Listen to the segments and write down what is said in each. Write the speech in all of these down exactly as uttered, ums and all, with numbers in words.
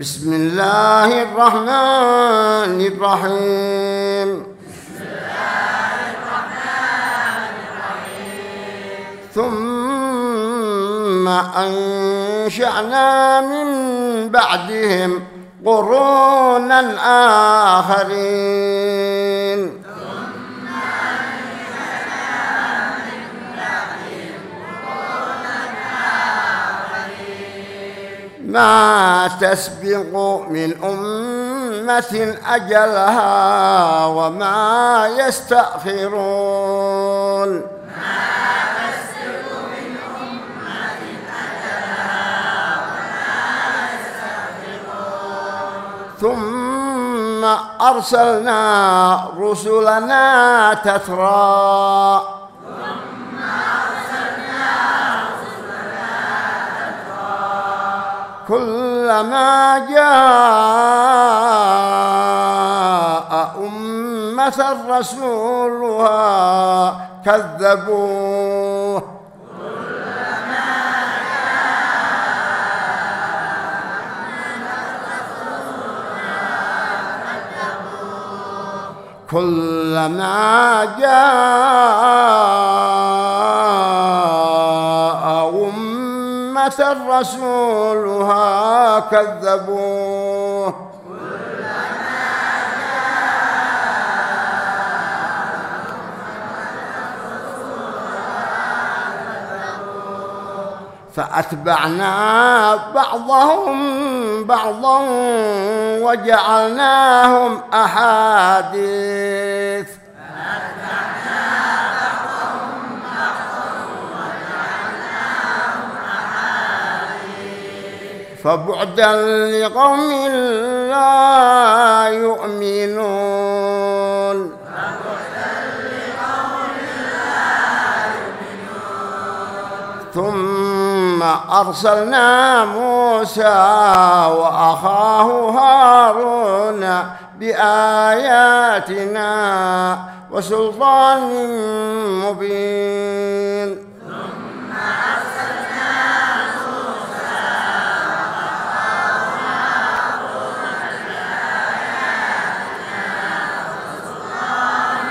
بسم الله الرحمن الرحيم. بسم الله الرحمن الرحيم. ثم أنشأنا من بعدهم قرونا آخرين ثم أنشأنا من بعدهم قرونا آخرين ما تسبق من أمة أجلها وما يستأخرون ثم أرسلنا رسلنا تترى ثم أرسلنا رسلنا تترى كلما جاء أمة رسولها كذبوه كلما جاء أمة رسولها كذبوه فأتبعنا بعضهم بعضا وجعلناهم أحاديث فبعدا لقوم لا يؤمنون ثم أرسلنا موسى وأخاه هارون بآياتنا وسلطان مبين ثم أرسلنا موسى وأخاه هارون بآياتنا وسلطان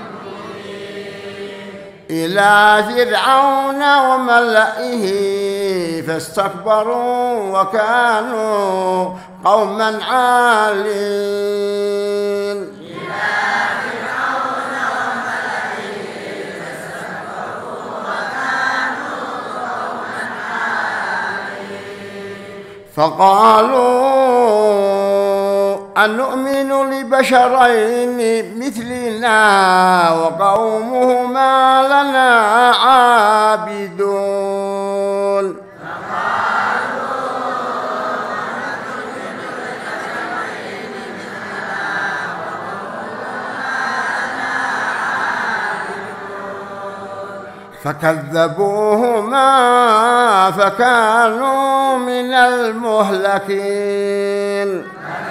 مبين إلى فرعون وملئه فاستكبروا وكانوا قوما عالين إلى فرعون وملئه فاستكبروا وكانوا قوما عالين فقالوا أنؤمن لبشرين مثلنا وقومهما لنا عابدون فكذبوهما فكانوا من المهلكين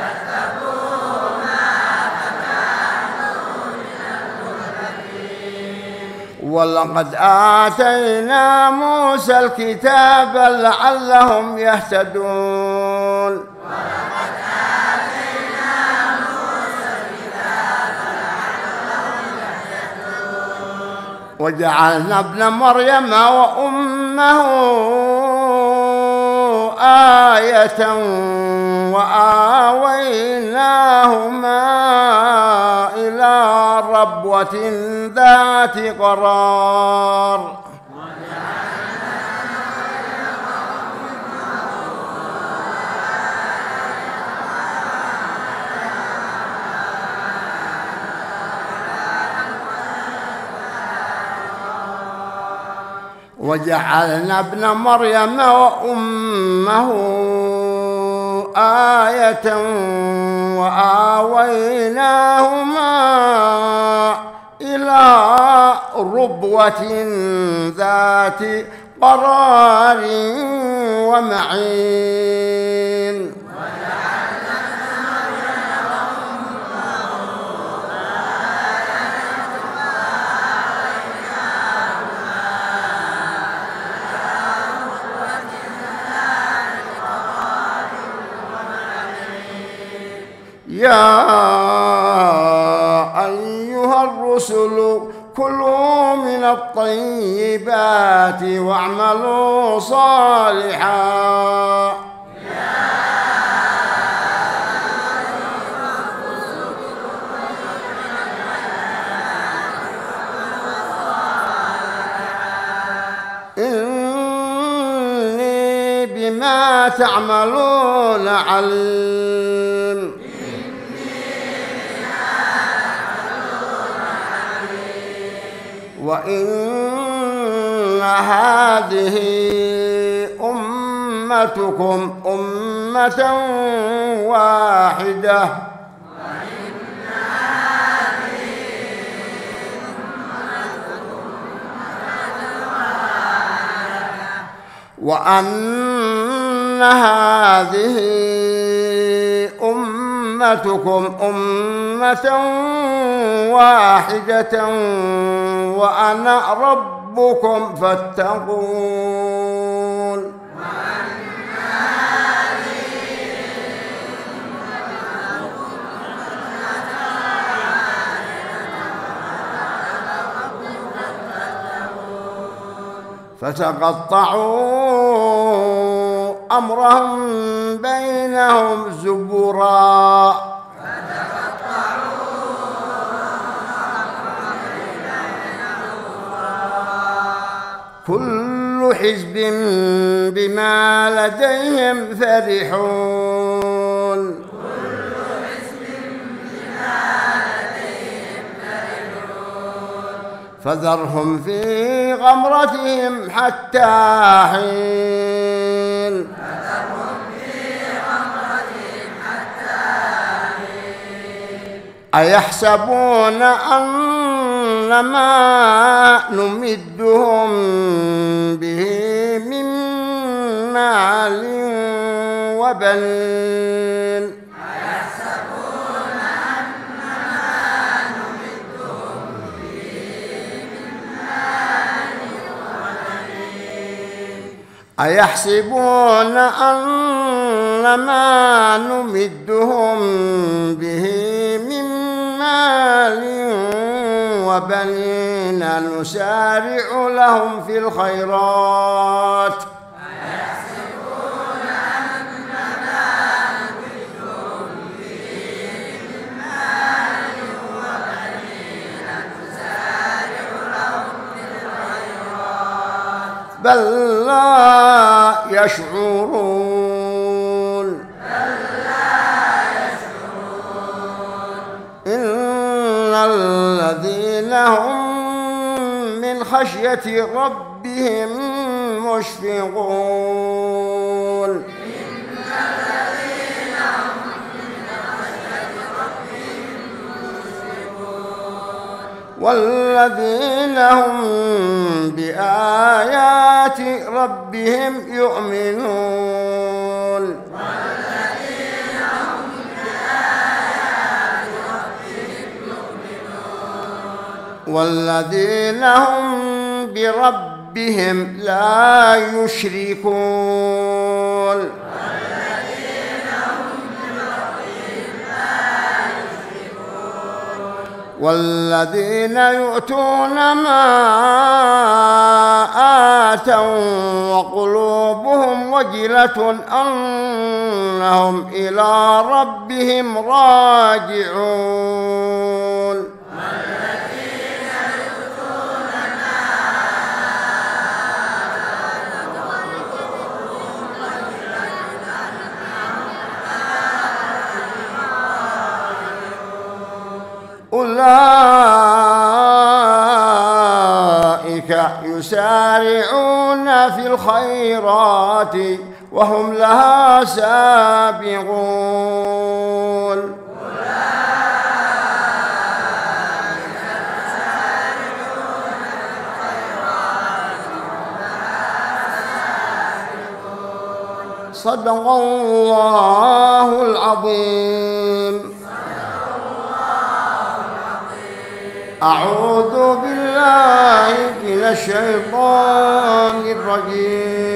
ولقد آتينا موسى الكتاب لعلهم يهتدون ولقد آتينا موسى الكتاب لعلهم يهتدون وجعلنا ابن مريم وأمه آية وآويناهما إلى ربوة ذات قرار وجعلنا ابن مريم وأمه آية وآويناهما إلى ربوة ذات قرار ومعين يا أيها الرسل كلوا من الطيبات واعملوا صالحا إني بما تعملون عليم وإن هذه أمتكم أمة واحدة وأن هذه أمتكم أمة واحدة وأنا ربكم فاتقون فتقطعوا أمرهم بينهم زبرا كل حزب بما لديهم فرحون فذرهم في غمرتهم حتى حين أيحسبون أن ما نمدهم به من مال وبنين أيحسبون أن ما نمدهم به من مال وبنين نسارع لهم في الخيرات أيحسبون أن ما نمدهم به من مال وبنين نسارع لهم في الخيرات بل لا يشعرون بل لا يشعرون إن الذين هم من خشية ربهم مشفقون إن الذين هم من خشية ربهم مشفقون والذين هم بآيات ربهم يؤمنون والذين هم بآيات ربهم يؤمنون والذين هم بربهم لا يشركون والذين هم بربهم لا يشركون والذين يؤتون ما آتوا وقلوبهم وجلة أنهم إلى ربهم راجعون والذين يؤتون ما آتوا وقلوبهم وجلة أولئك يسارعون في الخيرات وهم لها سابقون صدق الله العظيم. أعوذ بالله من الشيطان الرجيم.